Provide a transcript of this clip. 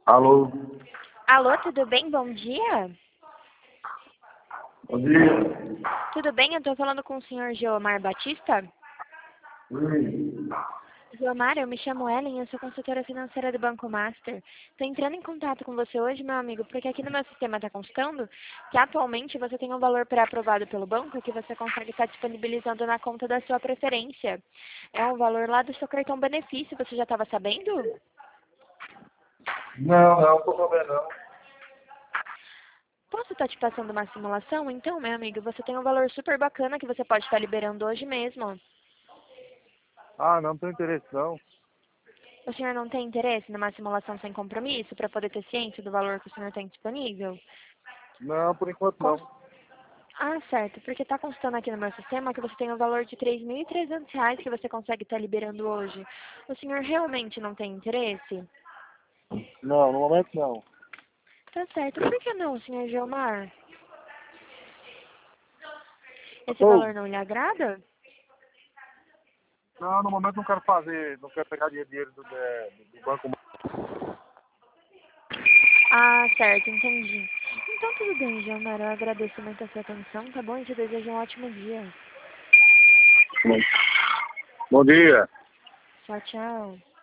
Alô? Alô, tudo bem? Bom dia. Bom dia. Tudo bem? Eu estou falando com o senhor Geomar Batista. Oi. Geomar, eu me chamo Ellen, eu sou consultora financeira do Banco Master. Estou entrando em contato com você hoje, meu amigo, porque aqui no meu sistema está constando que atualmente você tem um valor pré-aprovado pelo banco que você consegue estar disponibilizando na conta da sua preferência. É um valor lá do seu cartão benefício, você já estava sabendo? Não, tô sabendo não. Posso estar te passando uma simulação? Então, meu amigo, você tem um valor super bacana que você pode estar liberando hoje mesmo. Ah, não tenho interesse não. O senhor não tem interesse numa simulação sem compromisso para poder ter ciência do valor que o senhor tem disponível? Não, por enquanto não. Ah, certo, porque está constando aqui no meu sistema que você tem um valor de R$ 3.300 que você consegue estar liberando hoje. O senhor realmente não tem interesse? Não, no momento não. Tá certo. Por que não, senhor Gilmar? Esse Ou, valor não lhe agrada? não, no momento não quero fazer, não quero pegar dinheiro do banco. Ah, certo, entendi. Então tudo bem, Gilmar. Eu agradeço muito a sua atenção, tá bom? E te desejo um ótimo dia. Bom dia. Tchau, tchau.